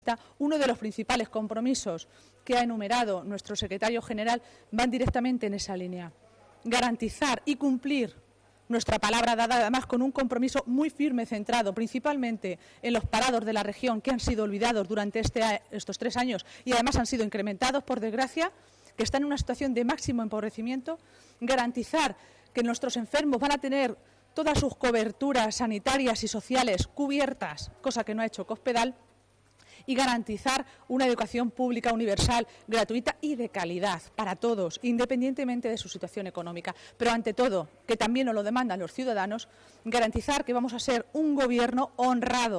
Uno de los principales compromisos que ha enumerado nuestro secretario general van directamente en esa línea. Garantizar y cumplir nuestra palabra dada, además con un compromiso muy firme, centrado principalmente en los parados de la región que han sido olvidados durante estos 3 años y además han sido incrementados, por desgracia, que están en una situación de máximo empobrecimiento. Garantizar que nuestros enfermos van a tener todas sus coberturas sanitarias y sociales cubiertas, cosa que no ha hecho Cospedal. Y garantizar una educación pública universal, gratuita y de calidad para todos, independientemente de su situación económica. Pero ante todo, que también nos lo demandan los ciudadanos, garantizar que vamos a ser un gobierno honrado.